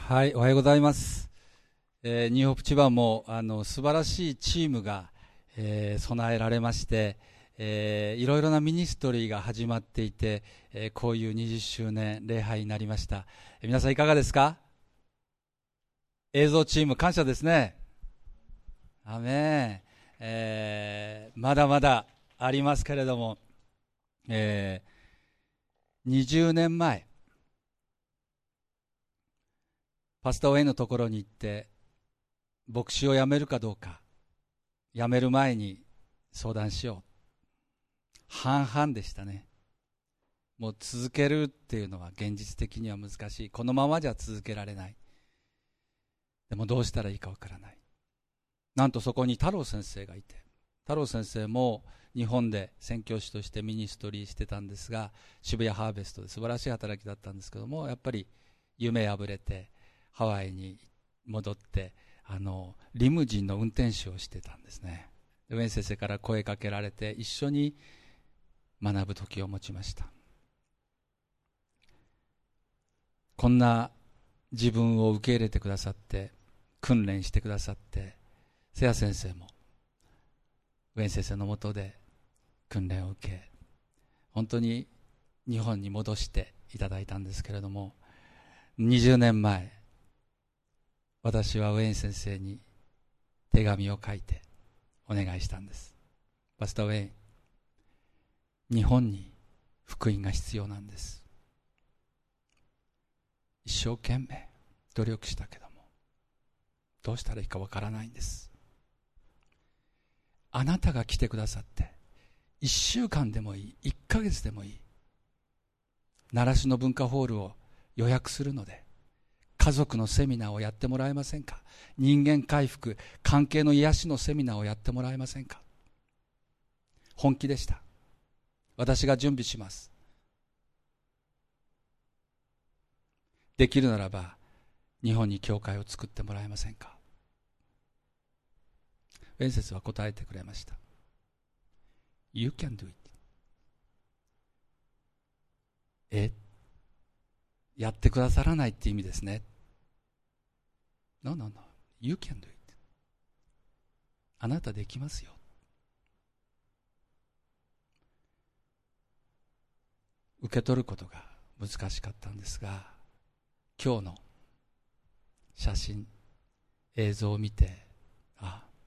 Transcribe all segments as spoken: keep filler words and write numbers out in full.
はい、おはようございます。えー、ニューホープ千葉もあの素晴らしいチームが、えー、備えられまして、えー、いろいろなミニストリーが始まっていて、えー、こういうにじゅっしゅうねん礼拝になりました。えー、皆さんいかがですか？映像チーム感謝ですね。アメン、えー、まだまだありますけれども、えー、にじゅうねんまえパスタウェイのところに行って牧師を辞めるかどうか、辞める前に相談しよう。半々でしたね。もう続けるっていうのは現実的には難しい。このままじゃ続けられない。でもどうしたらいいかわからない。なんとそこに太郎先生がいて、太郎先生も日本で宣教師としてミニストリーしてたんですが、渋谷ハーベストで素晴らしい働きだったんですけども、やっぱり夢破れてハワイに戻ってあのリムジンの運転手をしてたんですね。ウェン先生から声かけられて一緒に学ぶ時を持ちました。こんな自分を受け入れてくださって、訓練してくださって、瀬谷先生もウェン先生のもとで訓練を受け、本当に日本に戻していただいたんですけれども、にじゅうねんまえ私はウェン先生に手紙を書いてお願いしたんです。パスタウェイン、日本に福音が必要なんです。一生懸命努力したけどもどうしたらいいかわからないんです。あなたが来てくださっていっしゅうかんでもいい、いっかげつでもいい、習志野文化ホールを予約するので家族のセミナーをやってもらえませんか？人間回復、関係の癒しのセミナーをやってもらえませんか？本気でした。私が準備します。できるならば日本に教会を作ってもらえませんか？ウェンセスは答えてくれました。 You can do it。 えやってくださらないって意味ですね。 No, no, no, You can do it。 あなたできますよ。受け取ることが難しかったんですが、今日の写真映像を見て、ああ、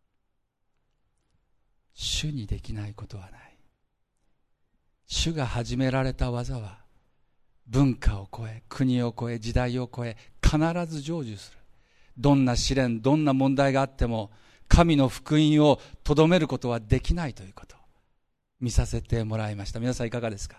主にできないことはない。主が始められた技は文化を超え、国を超え、時代を超え、必ず成就する。どんな試練、どんな問題があっても神の福音をとどめることはできないということを見させてもらいました。皆さんいかがですか？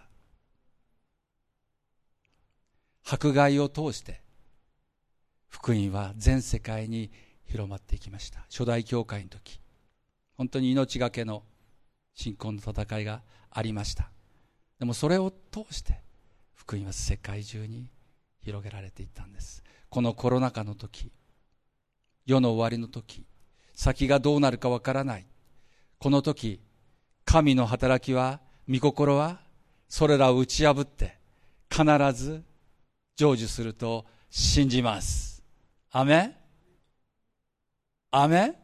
迫害を通して福音は全世界に広まっていきました。初代教会の時、本当に命がけの信仰の戦いがありました。でもそれを通して福音は世界中に広げられていったんです。このコロナ禍の時、世の終わりの時、先がどうなるかわからないこの時、神の働きは、御心はそれらを打ち破って必ず成就すると信じます。アメン、アメン。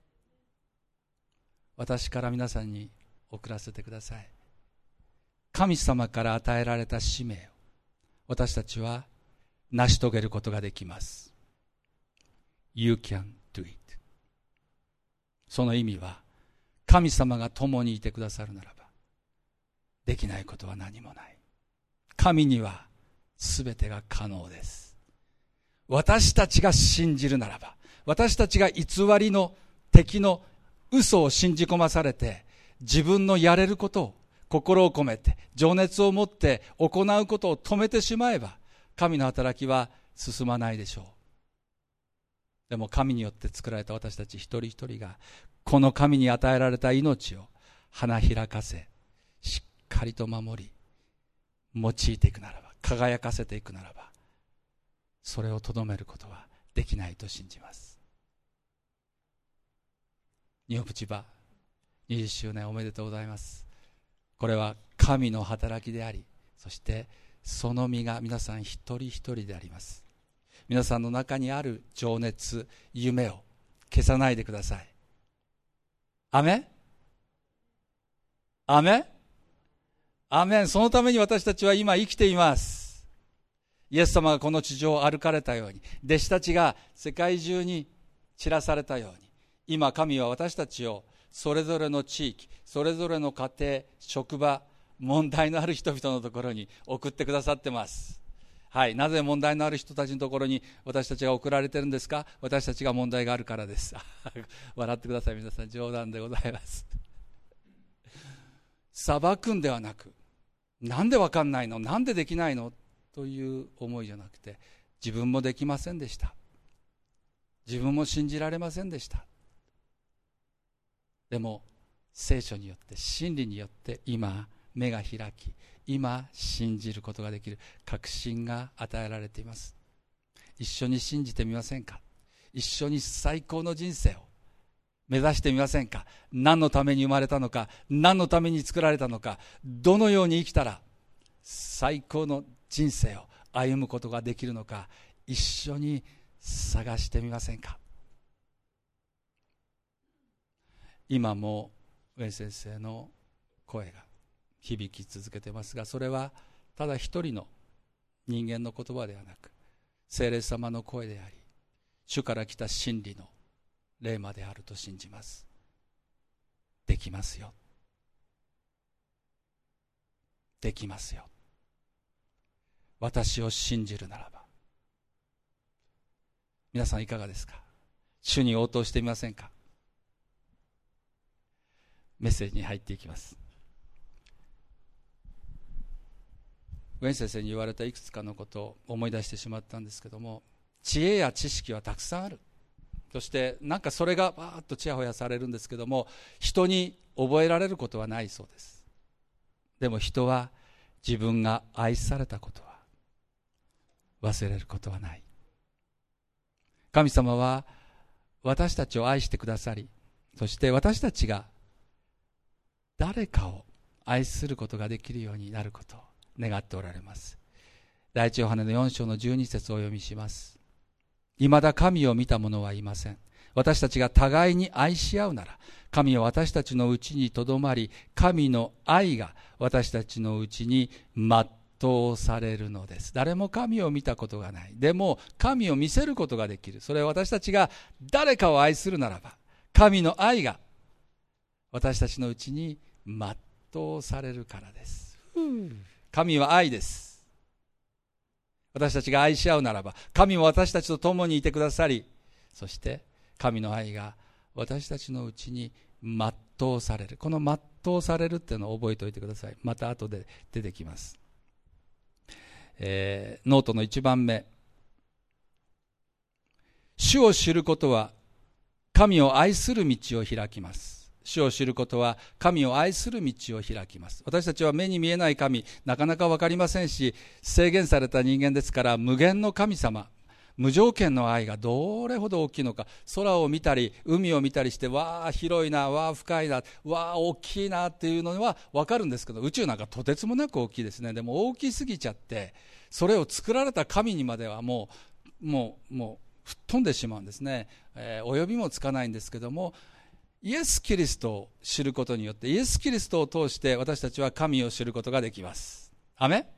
私から皆さんに送らせてください。神様から与えられた使命を私たちは成し遂げることができます。 You can do it。 その意味は、神様が共にいてくださるならばできないことは何もない。神にはすべてが可能です。私たちが信じるならば、私たちが偽りの敵の嘘を信じ込まされて、自分のやれることを心を込めて情熱を持って行うことを止めてしまえば、神の働きは進まないでしょう。でも神によって作られた私たち一人一人が、この神に与えられた命を花開かせ、しっかりと守り、用いていくならば、輝かせていくならば、それをとどめることはできないと信じます。ニューホープ千葉にじゅっしゅうねんおめでとうございます。これは神の働きであり、そしてその実が皆さん一人一人であります。 皆さんの中にある情熱、夢を消さないでください。アメン？アメン？アメン。そのために私たちは今生きています。イエス様がこの地上を歩かれたように、弟子たちが世界中に散らされたように、今神は私たちをそれぞれの地域、それぞれの家庭、職場、問題のある人々のところに送ってくださってます。はい、なぜ問題のある人たちのところに私たちが送られてるんですか？私たちが問題があるからです。笑ってください。皆さん、冗談でございます。裁くんではなく、なんでわかんないの？なんでできないの？という思いじゃなくて、自分もできませんでした。自分も信じられませんでした。でも聖書によって、真理によって今目が開き、今信じることができる確信が与えられています。一緒に信じてみませんか？一緒に最高の人生を目指してみませんか？何のために生まれたのか、何のために作られたのか、どのように生きたら最高の人生を歩むことができるのか、一緒に探してみませんか？今も上先生の声が響き続けていますが、それはただ一人の人間の言葉ではなく、聖霊様の声であり、主から来た真理の霊魔であると信じます。できますよ。できますよ。私を信じるならば。皆さんいかがですか？主に応答してみませんか？メッセージに入っていきます。ウェン先生に言われたいくつかのことを思い出してしまったんですけども、知恵や知識はたくさんある。そしてなんかそれがバーッとちやほやされるんですけども、人に覚えられることはないそうです。でも人は自分が愛されたことは忘れることはない。神様は私たちを愛してくださり、そして私たちが誰かを愛することができるようになることを願っておられます。第一ヨハネのよん章のじゅうに節をお読みします。未だ神を見た者はいません。私たちが互いに愛し合うなら、神は私たちのうちにとどまり、神の愛が私たちのうちに全うされるのです。誰も神を見たことがない。でも神を見せることができる。それは私たちが誰かを愛するならば、神の愛が私たちのうちに全うされるからです。神は愛です。私たちが愛し合うならば、神も私たちと共にいてくださり、そして神の愛が私たちのうちに全うされる。この全うされるっていうのを覚えておいてください。また後で出てきます。えー、ノートの一番目。主を知ることは神を愛する道を開きます。主を知ることは神を愛する道を開きます。私たちは目に見えない神、なかなか分かりませんし、制限された人間ですから、無限の神様、無条件の愛がどれほど大きいのか、空を見たり海を見たりして、わあ広いな、わあ深いな、わあ大きいなっていうのは分かるんですけど、宇宙なんかとてつもなく大きいですね。でも大きすぎちゃって、それを作られた神にまではもうもうもう吹っ飛んでしまうんですね。えー、お呼びもつかないんですけども、イエス・キリストを知ることによって、イエス・キリストを通して私たちは神を知ることができます。アメン？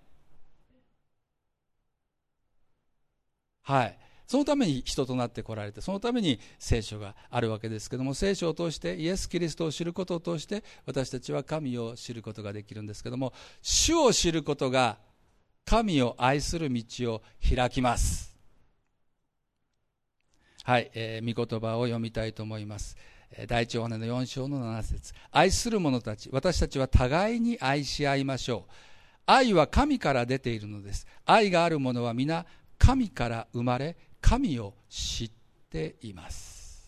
はい。そのために人となって来られて、そのために聖書があるわけですけども、聖書を通してイエス・キリストを知ることを通して私たちは神を知ることができるんですけども、主を知ることが神を愛する道を開きます。はい、えー、御言葉を読みたいと思います。第一ヨハネのよん章のなな節。愛する者たち、私たちは互いに愛し合いましょう。愛は神から出ているのです。愛がある者は皆神から生まれ、神を知っています。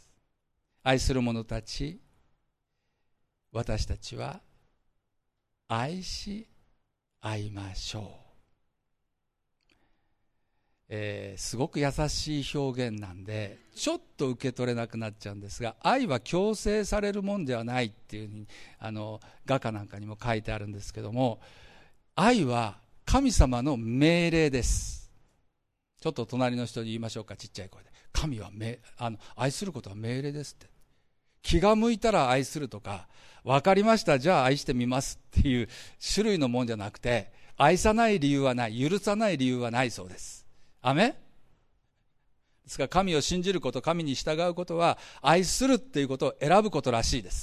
愛する者たち、私たちは愛し合いましょう。えー、すごく優しい表現なんでちょっと受け取れなくなっちゃうんですが、愛は強制されるもんではないっていうふうにあの画家なんかにも書いてあるんですけども、愛は神様の命令です。 ちょっと隣の人に言いましょうか、ちっちゃい声で。神はめあの愛することは命令ですって。気が向いたら愛するとか、分かりましたじゃあ愛してみますっていう種類のもんじゃなくて、愛さない理由はない、許さない理由はないそうです。アメン。ですから神を信じること、神に従うことは愛するっていうことを選ぶことらしいです。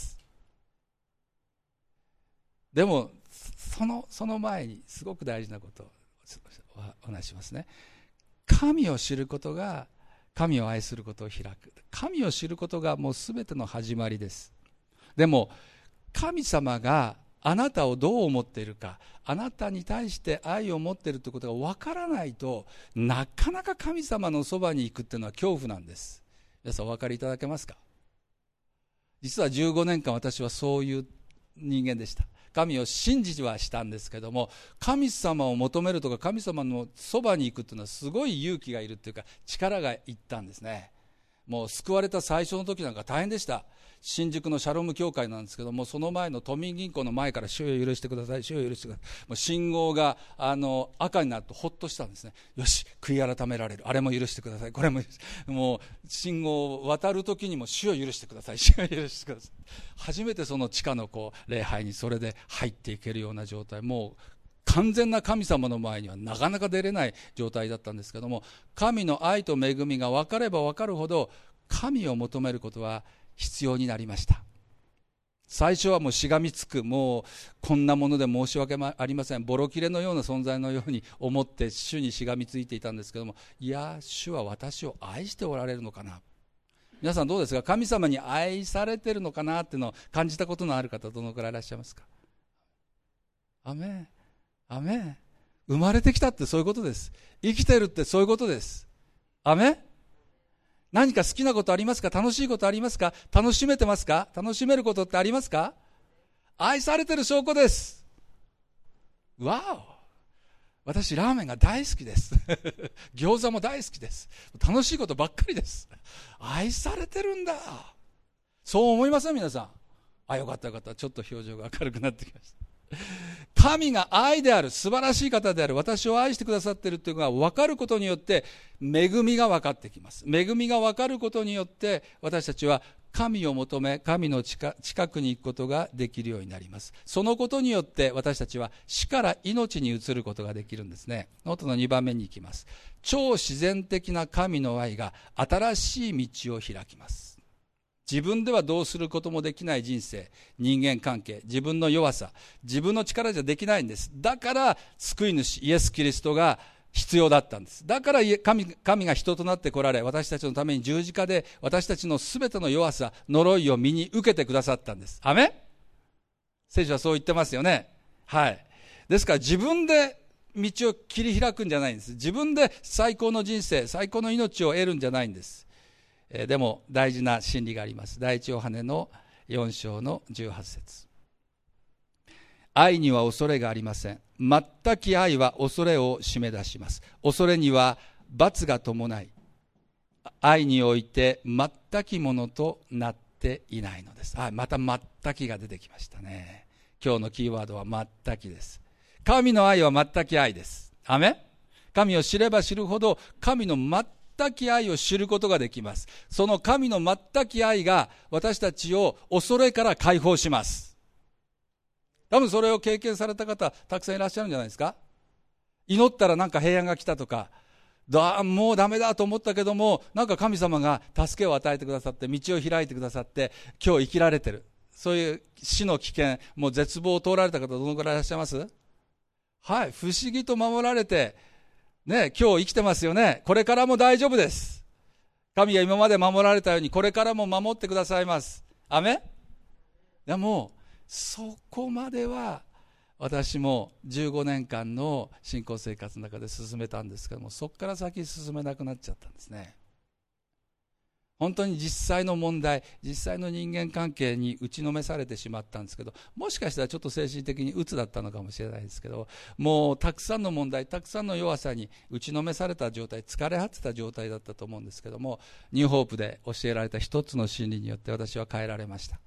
でもそのその前にすごく大事なことをお話しますね。神を知ることが神を愛することを開く。神を知ることがもうすべての始まりです。でも神様があなたをどう思っているか、あなたに対して愛を持っているということが分からないと、なかなか神様のそばに行くっていうのは恐怖なんです。皆さんお分かりいただけますか？実はじゅうごねんかん私はそういう人間でした。神を信じはしたんですけども、神様を求めるとか神様のそばに行くっていうのはすごい勇気がいるっていうか、力がいったんですね。もう救われた最初の時なんか大変でした。新宿のシャロム教会なんですけども、その前の都民銀行の前から主よ許してください、主よ許してください、もう信号があの赤になるとほっとしたんですね。よし、悔い改められる、あれも許してください、これも許して、もう信号を渡る時にも主よ許してください、主よ許してください。初めてその地下のこう礼拝にそれで入っていけるような状態、もう完全な神様の前にはなかなか出れない状態だったんですけども、神の愛と恵みが分かれば分かるほど神を求めることは必要になりました。最初はもうしがみつく、もうこんなもので申し訳ありません、ボロ切れのような存在のように思って主にしがみついていたんですけども、いや主は私を愛しておられるのかな。皆さんどうですか？神様に愛されてるのかなっていうのを感じたことのある方、どのくらいいらっしゃいますか？アメン、アメン。生まれてきたってそういうことです。生きてるってそういうことです。アメン。何か好きなことありますか？楽しいことありますか？楽しめてますか？楽しめることってありますか？愛されてる証拠です。わお、私ラーメンが大好きです餃子も大好きです。楽しいことばっかりです。愛されてるんだ。そう思いません？皆さん。あ、よかったよかった。ちょっと表情が明るくなってきました。神が愛である、素晴らしい方である、私を愛してくださっているというのが分かることによって恵みが分かってきます。恵みが分かることによって私たちは神を求め、神の近くに行くことができるようになります。そのことによって私たちは死から命に移ることができるんですね。ノートのにばんめに行きます。超自然的な神の愛が新しい道を開きます。自分ではどうすることもできない人生、人間関係、自分の弱さ、自分の力じゃできないんです。だから救い主イエス・キリストが必要だったんです。だから 神, 神が人となって来られ、私たちのために十字架で私たちのすべての弱さ、呪いを身に受けてくださったんです。アメン。聖書はそう言ってますよね。はい。ですから自分で道を切り開くんじゃないんです。自分で最高の人生、最高の命を得るんじゃないんです。でも大事な真理があります。第一ヨハネのよん章のじゅうはち節。愛には恐れがありません。全き愛は恐れを締め出します。恐れには罰が伴い、愛において全きものとなっていないのです。あ、また全きが出てきましたね。今日のキーワードは全きです。神の愛は全き愛です。アメン。神を知れば知るほど神の全全き愛を知ることができます。その神の全き愛が私たちを恐れから解放します。多分それを経験された方たくさんいらっしゃるんじゃないですか。祈ったらなんか平安が来たとか、だもうダメだと思ったけども、なんか神様が助けを与えてくださって道を開いてくださって今日生きられてる。そういう死の危険、もう絶望を通られた方どのくらいいらっしゃいます？はい、不思議と守られてね、今日生きてますよね。これからも大丈夫です。神が今まで守られたようにこれからも守ってくださいます。アメン。でもそこまでは私もじゅうごねんかんの信仰生活の中で進めたんですけども、そこから先進めなくなっちゃったんですね。本当に実際の問題、実際の人間関係に打ちのめされてしまったんですけど、もしかしたらちょっと精神的に鬱だったのかもしれないですけど、もうたくさんの問題、たくさんの弱さに打ちのめされた状態、疲れ果てた状態だったと思うんですけども、ニューホープで教えられた一つの真理によって私は変えられました。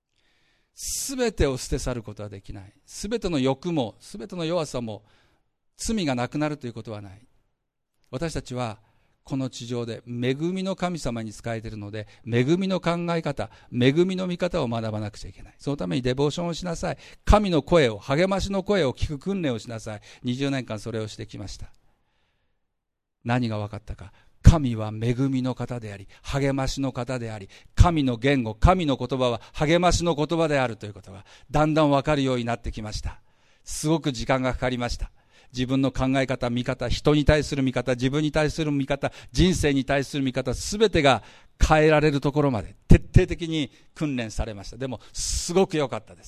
すべてを捨て去ることはできない。すべての欲も、すべての弱さも罪がなくなるということはない。私たちはこの地上で恵みの神様に仕えているので、恵みの考え方、恵みの見方を学ばなくちゃいけない。そのためにデボーションをしなさい。神の声を、励ましの声を聞く訓練をしなさい。にじゅうねんかんそれをしてきました。何が分かったか。神は恵みの方であり、励ましの方であり、神の言語、神の言葉は励ましの言葉であるということがだんだん分かるようになってきました。すごく時間がかかりました。自分の考え方、見方、人に対する見方、自分に対する見方、人生に対する見方、すべてが変えられるところまで徹底的に訓練されました。でもすごく良かったです。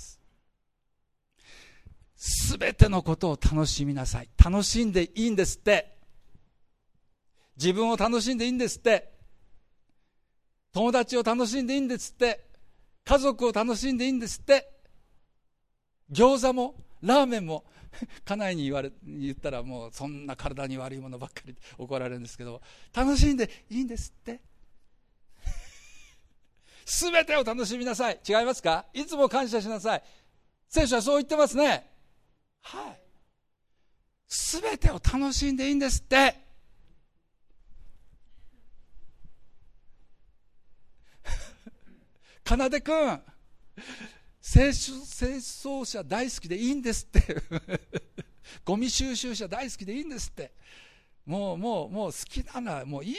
すべてのことを楽しみなさい。楽しんでいいんですって。自分を楽しんでいいんですって。友達を楽しんでいいんですって。家族を楽しんでいいんですって。餃子もラーメンも家内に言われ言ったら、もうそんな体に悪いものばっかり怒られるんですけど、楽しんでいいんですってすべてを楽しみなさい。違いますか？いつも感謝しなさい。聖書はそう言ってますね。はい。すべてを楽しんでいいんですって。かなでくん、清掃車大好きでいいんですってゴミ収集車大好きでいいんですって。もうもうもう好きならもういい。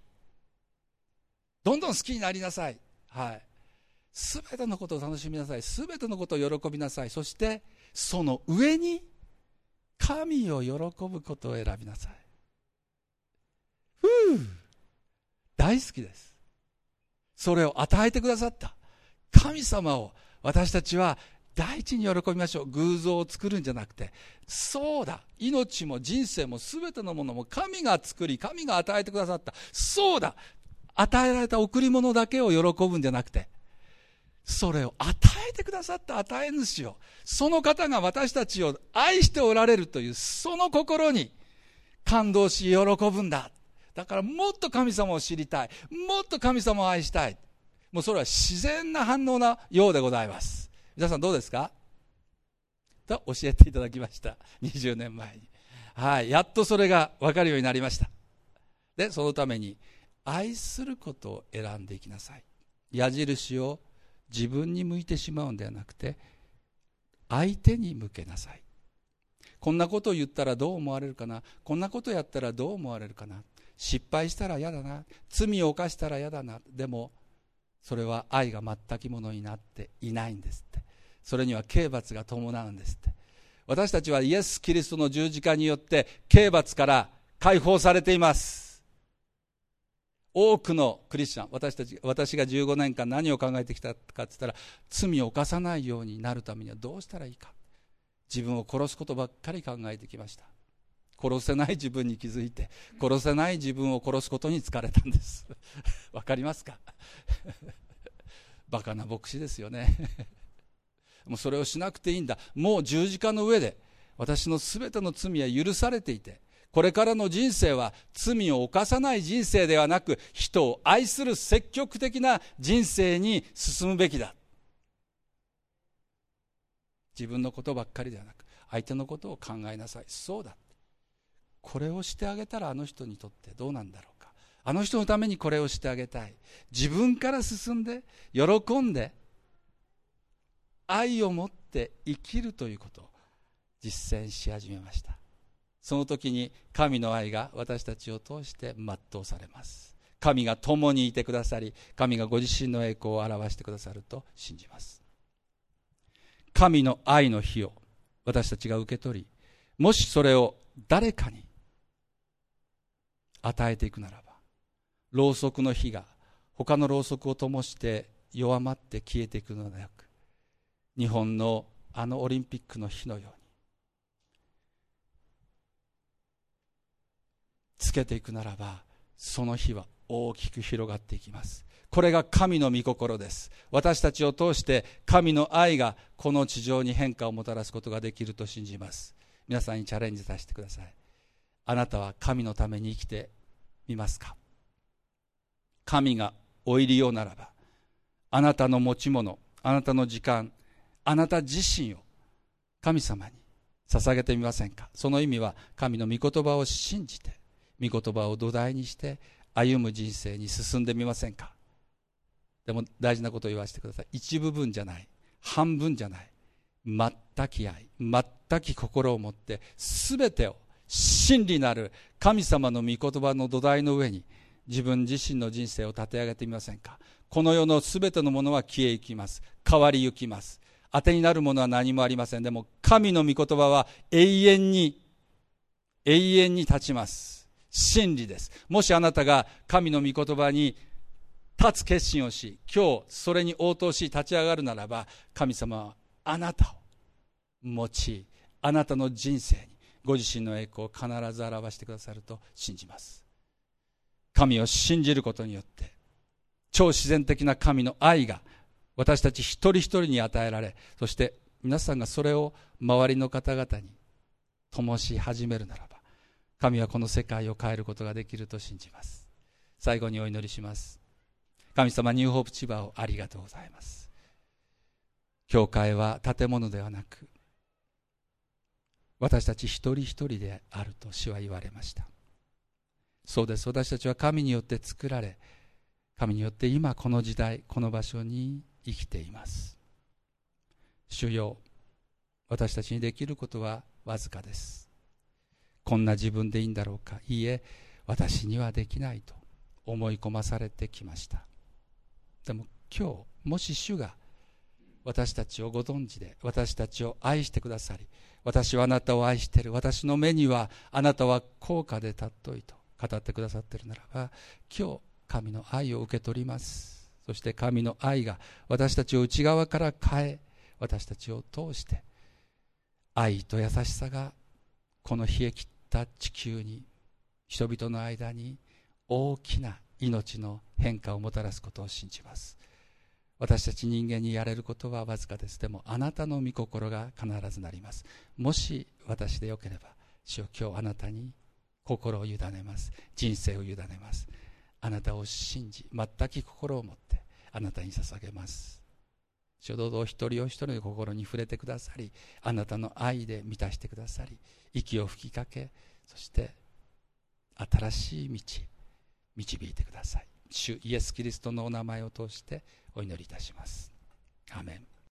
どんどん好きになりなさい。はい。すべてのことを楽しみなさい。すべてのことを喜びなさい。そしてその上に神を喜ぶことを選びなさい。ふう、大好きです。それを与えてくださった神様を私たちは第一に喜びましょう。偶像を作るんじゃなくて、そうだ、命も人生も全てのものも神が作り、神が与えてくださった。そうだ、与えられた贈り物だけを喜ぶんじゃなくて、それを与えてくださった与え主を、その方が私たちを愛しておられるというその心に感動し喜ぶんだ。だからもっと神様を知りたい、もっと神様を愛したい。もうそれは自然な反応なようでございます。皆さんどうですかと教えていただきました。にじゅうねんまえに。はい。やっとそれが分かるようになりました。で、そのために愛することを選んでいきなさい。矢印を自分に向いてしまうんではなくて、相手に向けなさい。こんなことを言ったらどう思われるかな、こんなことやったらどう思われるかな、失敗したら嫌だな、罪を犯したら嫌だな。でもそれは愛が全くものになっていないんですって。それには刑罰が伴うんですって。私たちはイエス・キリストの十字架によって刑罰から解放されています。多くのクリスチャン、私たち、私がじゅうごねんかん何を考えてきたかって言ったら、罪を犯さないようになるためにはどうしたらいいか。自分を殺すことばっかり考えてきました。殺せない自分に気づいて、殺せない自分を殺すことに疲れたんですわかりますかバカな牧師ですよねもうそれをしなくていいんだ。もう十字架の上で私のすべての罪は許されていて、これからの人生は罪を犯さない人生ではなく、人を愛する積極的な人生に進むべきだ。自分のことばっかりではなく相手のことを考えなさい。そうだ、これをしてあげたらあの人にとってどうなんだろうか、あの人のためにこれをしてあげたい。自分から進んで喜んで愛を持って生きるということを実践し始めました。その時に神の愛が私たちを通して全うされます。神が共にいてくださり、神がご自身の栄光を表してくださると信じます。神の愛の火を私たちが受け取り、もしそれを誰かに与えていくならば、ろうそくの火が他のろうそくを灯して弱まって消えていくのではなく、日本のあのオリンピックの火のようにつけていくならば、その火は大きく広がっていきます。これが神の御心です。私たちを通して神の愛がこの地上に変化をもたらすことができると信じます。皆さんにチャレンジさせてください。あなたは神のために生きてみますか？神がお入りようならば、あなたの持ち物、あなたの時間、あなた自身を神様に捧げてみませんか。その意味は神の御言葉を信じて、御言葉を土台にして歩む人生に進んでみませんか。でも大事なことを言わせてください。一部分じゃない、半分じゃない、全き愛、全き心を持って全てを真理なる神様の御言葉の土台の上に自分自身の人生を立て上げてみませんか。この世の全てのものは消えゆきます。変わりゆきます。当てになるものは何もありません。でも神の御言葉は永遠に永遠に立ちます。真理です。もしあなたが神の御言葉に立つ決心をし、今日それに応答し立ち上がるならば、神様はあなたを用い、あなたの人生にご自身の栄光を必ず表してくださると信じます。神を信じることによって超自然的な神の愛が私たち一人一人に与えられ、そして皆さんがそれを周りの方々に灯し始めるならば、神はこの世界を変えることができると信じます。最後にお祈りします。神様、ニューホープ千葉をありがとうございます。教会は建物ではなく、私たち一人一人であると主は言われました。そうです。私たちは神によって作られ、神によって今この時代、この場所に生きています。主よ、私たちにできることはわずかです。こんな自分でいいんだろうか。いいえ、私にはできないと思い込まされてきました。でも今日、もし主が私たちをご存知で、私たちを愛してくださり、私はあなたを愛している、私の目にはあなたは高価で尊いと語ってくださっているならば、今日神の愛を受け取ります。そして神の愛が私たちを内側から変え、私たちを通して愛と優しさがこの冷え切った地球に、人々の間に大きな命の変化をもたらすことを信じます。私たち人間にやれることはわずかです。でもあなたの御心が必ずなります。もし私でよければ、主よ、今日あなたに心を委ねます。人生を委ねます。あなたを信じ、全き心を持ってあなたに捧げます。主よ、どうぞお一人お一人の心に触れてくださり、あなたの愛で満たしてくださり、息を吹きかけ、そして新しい道導いてください。主イエス・キリストのお名前を通してお祈りいたします。アーメン。